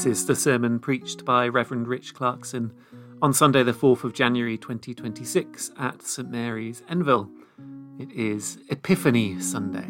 This is the sermon preached by Reverend Rich Clarkson on Sunday the 4th of January 2026 at St Mary's, Enville. It is Epiphany Sunday.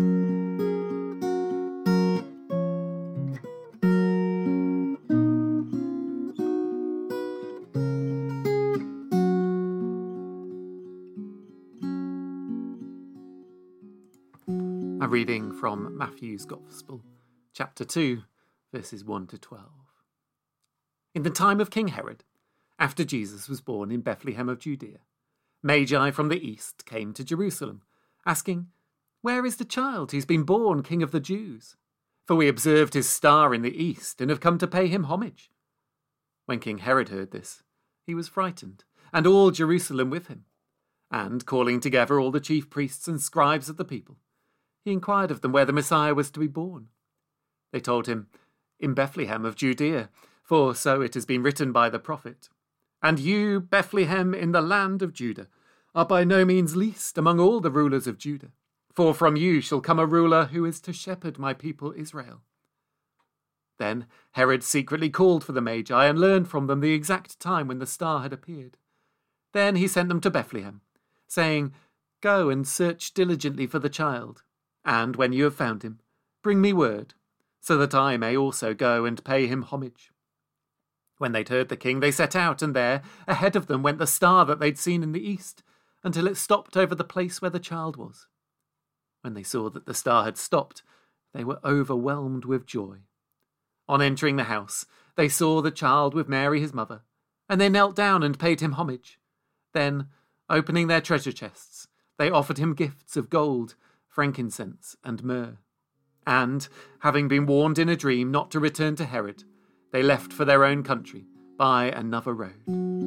A reading from Matthew's Gospel, chapter 2, verses 1 to 12. In the time of King Herod, after Jesus was born in Bethlehem of Judea, Magi from the east came to Jerusalem, asking, "Where is the child who's been born King of the Jews? For we observed his star in the east and have come to pay him homage." When King Herod heard this, he was frightened, and all Jerusalem with him. And, calling together all the chief priests and scribes of the people, he inquired of them where the Messiah was to be born. They told him, "In Bethlehem of Judea, for so it has been written by the prophet. And you, Bethlehem, in the land of Judah, are by no means least among all the rulers of Judah. For from you shall come a ruler who is to shepherd my people Israel." Then Herod secretly called for the Magi and learned from them the exact time when the star had appeared. Then he sent them to Bethlehem, saying, "Go and search diligently for the child, and when you have found him, bring me word, so that I may also go and pay him homage." When they'd heard the king, they set out, and there, ahead of them, went the star that they'd seen in the east, until it stopped over the place where the child was. When they saw that the star had stopped, they were overwhelmed with joy. On entering the house, they saw the child with Mary his mother, and they knelt down and paid him homage. Then, opening their treasure chests, they offered him gifts of gold, frankincense, and myrrh. And, having been warned in a dream not to return to Herod, they left for their own country by another road.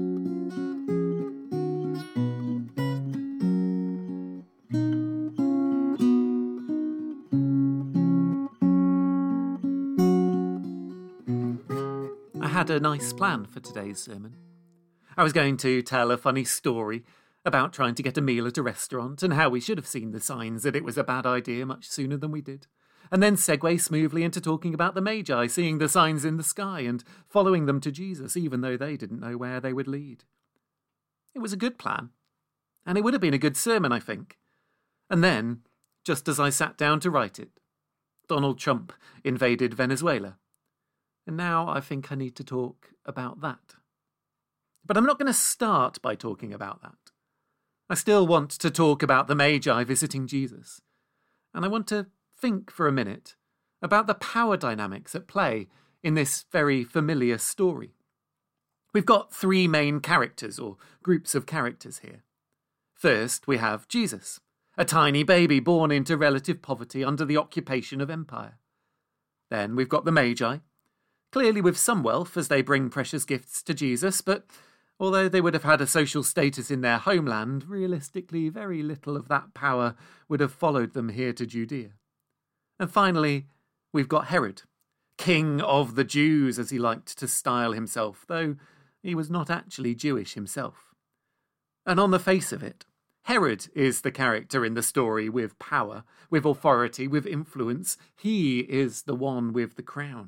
I had a nice plan for today's sermon. I was going to tell a funny story about trying to get a meal at a restaurant and how we should have seen the signs that it was a bad idea much sooner than we did, and then segue smoothly into talking about the Magi seeing the signs in the sky and following them to Jesus, even though they didn't know where they would lead. It was a good plan, and it would have been a good sermon, I think. And then, just as I sat down to write it, Donald Trump invaded Venezuela. And now I think I need to talk about that. But I'm not going to start by talking about that. I still want to talk about the Magi visiting Jesus. And I want to think for a minute about the power dynamics at play in this very familiar story. We've got three main characters, or groups of characters here. First, we have Jesus, a tiny baby born into relative poverty under the occupation of empire. Then we've got the Magi, clearly with some wealth as they bring precious gifts to Jesus, but although they would have had a social status in their homeland, realistically very little of that power would have followed them here to Judea. And finally, we've got Herod, King of the Jews, as he liked to style himself, though he was not actually Jewish himself. And on the face of it, Herod is the character in the story with power, with authority, with influence. He is the one with the crown.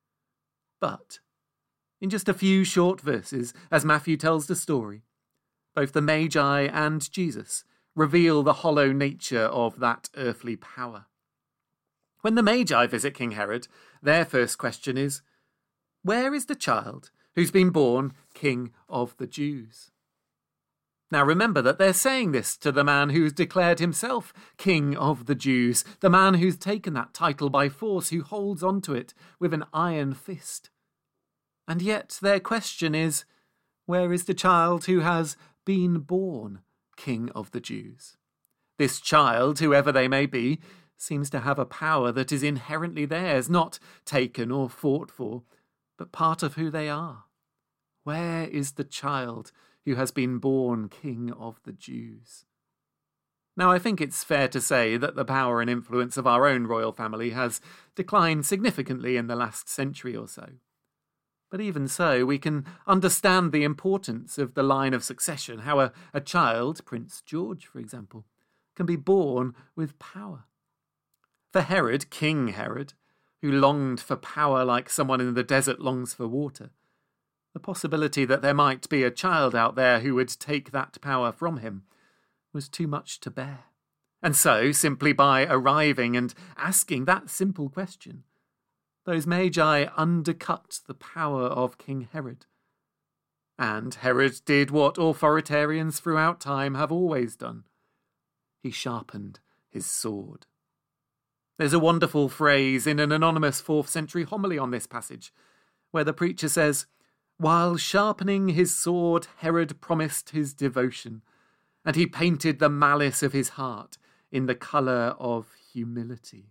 But in just a few short verses, as Matthew tells the story, both the Magi and Jesus reveal the hollow nature of that earthly power. When the Magi visit King Herod, their first question is, "Where is the child who's been born King of the Jews?" Now remember that they're saying this to the man who's declared himself King of the Jews, the man who's taken that title by force, who holds onto it with an iron fist. And yet their question is, where is the child who has been born King of the Jews? This child, whoever they may be, seems to have a power that is inherently theirs, not taken or fought for, but part of who they are. Where is the child who has been born King of the Jews? Now, I think it's fair to say that the power and influence of our own royal family has declined significantly in the last century or so. But even so, we can understand the importance of the line of succession, how a child, Prince George, for example, can be born with power. For Herod, King Herod, who longed for power like someone in the desert longs for water. The possibility that there might be a child out there who would take that power from him was too much to bear. And so, simply by arriving and asking that simple question, those magi undercut the power of King Herod. And Herod did what authoritarians throughout time have always done. He sharpened his sword. There's a wonderful phrase in an anonymous 4th century homily on this passage, where the preacher says, "While sharpening his sword, Herod promised his devotion, and he painted the malice of his heart in the colour of humility."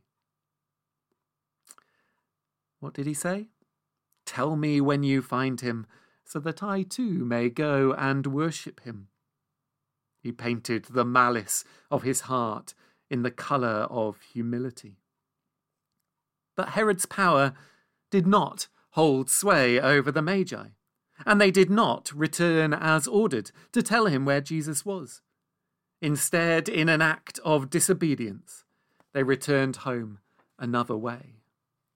What did he say? "Tell me when you find him, so that I too may go and worship him." He painted the malice of his heart in the colour of humility. But Herod's power did not hold sway over the Magi, and they did not return as ordered to tell him where Jesus was. Instead, in an act of disobedience, they returned home another way.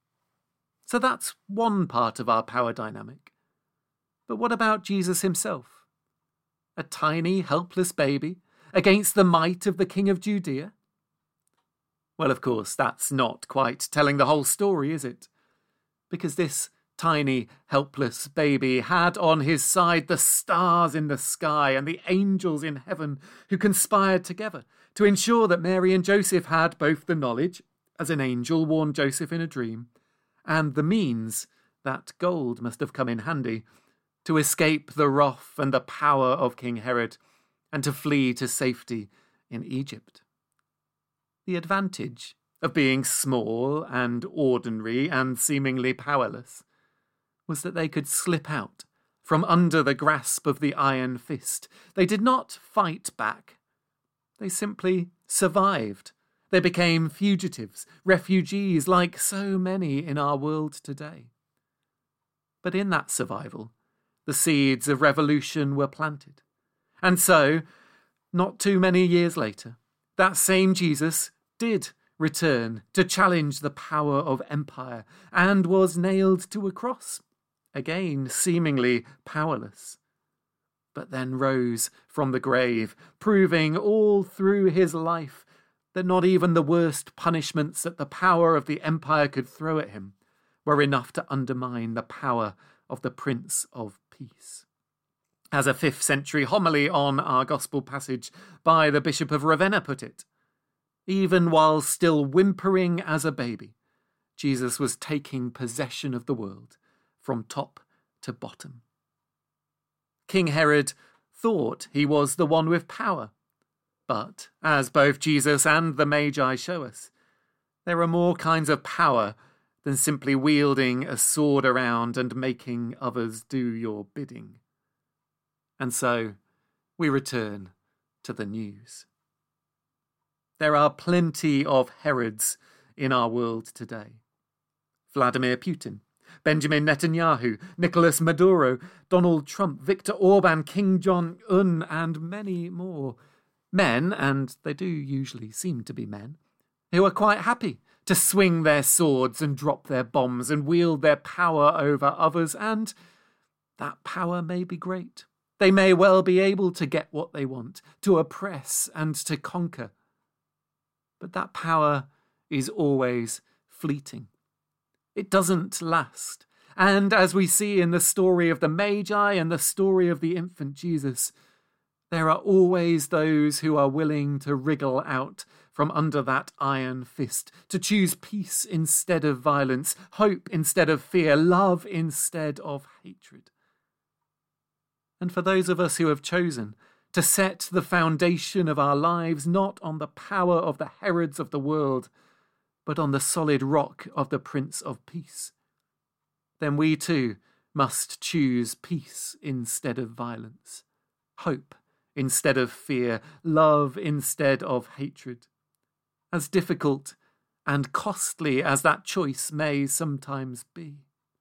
So that's one part of our power dynamic. But what about Jesus himself? A tiny, helpless baby against the might of the King of Judea? Well, of course, that's not quite telling the whole story, is it? Because this tiny, helpless baby had on his side the stars in the sky and the angels in heaven who conspired together to ensure that Mary and Joseph had both the knowledge, as an angel warned Joseph in a dream, and the means, that gold must have come in handy, to escape the wrath and the power of King Herod and to flee to safety in Egypt. The advantage of being small and ordinary and seemingly powerless was that they could slip out from under the grasp of the iron fist. They did not fight back. They simply survived. They became fugitives, refugees, like so many in our world today. But in that survival, the seeds of revolution were planted. And so, not too many years later, that same Jesus did return to challenge the power of empire and was nailed to a cross, again seemingly powerless, but then rose from the grave, proving all through his life that not even the worst punishments that the power of the empire could throw at him were enough to undermine the power of the Prince of Peace. As a 5th century homily on our gospel passage by the Bishop of Ravenna put it, even while still whimpering as a baby, Jesus was taking possession of the world from top to bottom. King Herod thought he was the one with power, but, as both Jesus and the Magi show us, there are more kinds of power than simply wielding a sword around and making others do your bidding. And so, we return to the news. There are plenty of Herods in our world today. Vladimir Putin, Benjamin Netanyahu, Nicolas Maduro, Donald Trump, Viktor Orban, Kim Jong-un, and many more. Men, and they do usually seem to be men, who are quite happy to swing their swords and drop their bombs and wield their power over others, and that power may be great. They may well be able to get what they want, to oppress and to conquer. But that power is always fleeting. It doesn't last. And as we see in the story of the Magi and the story of the infant Jesus, there are always those who are willing to wriggle out from under that iron fist, to choose peace instead of violence, hope instead of fear, love instead of hatred. And for those of us who have chosen to set the foundation of our lives not on the power of the Herods of the world, but on the solid rock of the Prince of Peace, then we too must choose peace instead of violence, hope instead of fear, love instead of hatred. As difficult and costly as that choice may sometimes be.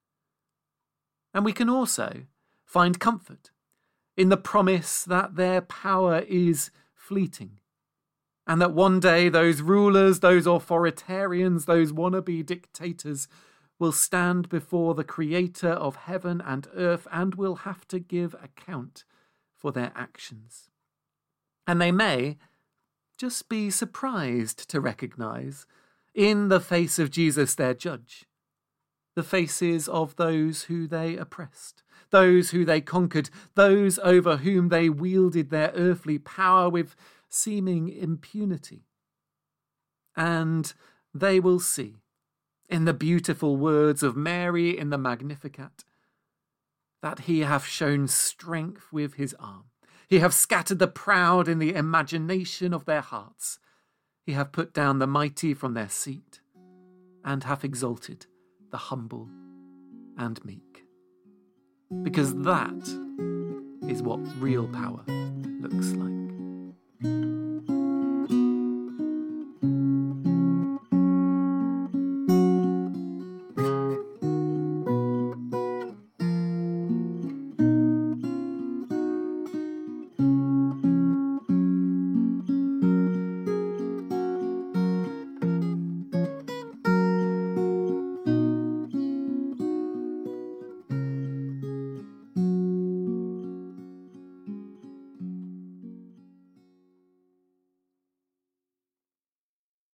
And we can also find comfort in the promise that their power is fleeting. And that one day those rulers, those authoritarians, those wannabe dictators will stand before the Creator of heaven and earth and will have to give account for their actions. And they may just be surprised to recognize in the face of Jesus, their judge, the faces of those who they oppressed, those who they conquered, those over whom they wielded their earthly power with seeming impunity. And they will see, in the beautiful words of Mary in the Magnificat, that he hath shown strength with his arm. He hath scattered the proud in the imagination of their hearts. He hath put down the mighty from their seat, and hath exalted the humble and meek. Because that is what real power looks like.